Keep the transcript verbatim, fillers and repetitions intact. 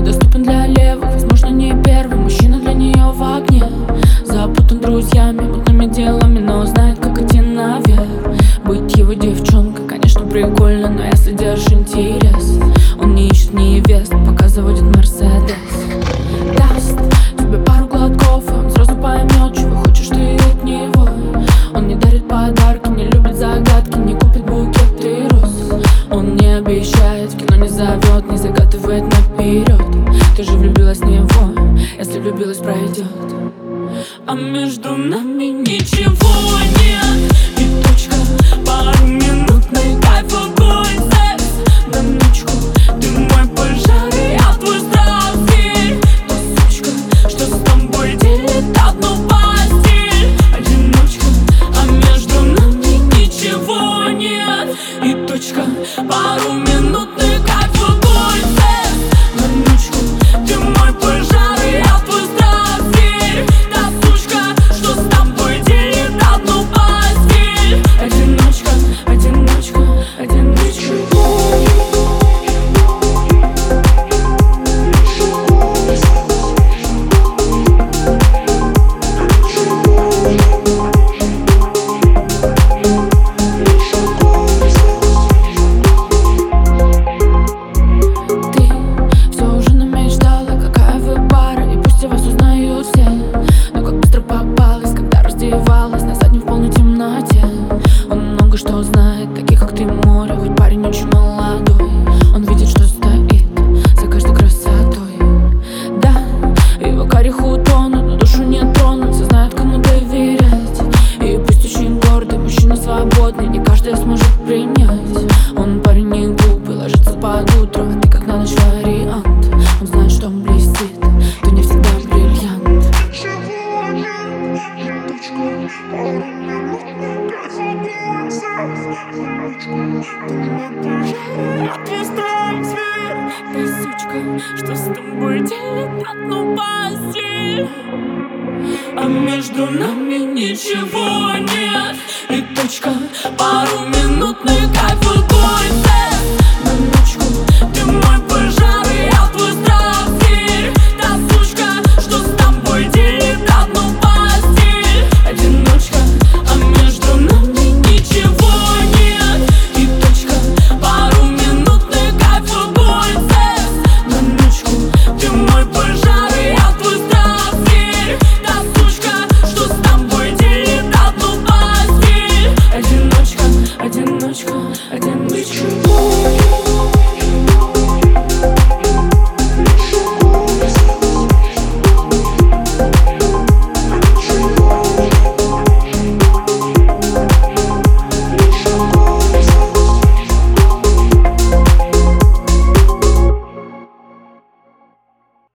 недоступен для левых, возможно, не первый мужчина для нее в огне. Запутан друзьями, мутными делами, но знает, как идти наверх. Быть его девчонкой, конечно, прикольно, но если держишь интерес, он не ищет невест, пока заводит Мерседес. Даст тебе пару глотков, и он сразу поймет, чего хочешь ты от него. Он не дарит подарки, не любит загадки, не купит букет и роз. Он не обещает, в кино не зовет, не загадывает наперед. Ты же влюбилась в него, если влюбилась, пройдет. А между нами ничего нет. И точка, пару минутный кайф, огонь, секс на ночку. Ты мой пожар, и я твой страстный. Та сучка, что с тобой делит одну постель. Одиночка, а между нами ничего нет. И точка, пару минутный кайф, огонь, секс на ночку. Ты мой пожар, и я твой страстный. Та сучка, что с тобой делит одну постель. Одиночка, одиночка, одиночка. На заднем в полной темноте. Он много что знает, таких как ты море. Хоть парень очень молодой, он видит, что стоит за каждой красотой. Да, его карих утонут, но душу не тронут. Все знают, кому доверять. И пусть очень гордый, мужчина свободный, не каждый сможет принять. Он парень не глупый, ложится под утро, а ты как на ночь вариант. Он знает, что он блестит, то не всегда бриллиант. Ты сучка, что с тобой делит одну постель. А между нами ничего нет. И точка, пару минутный кайф, огонь.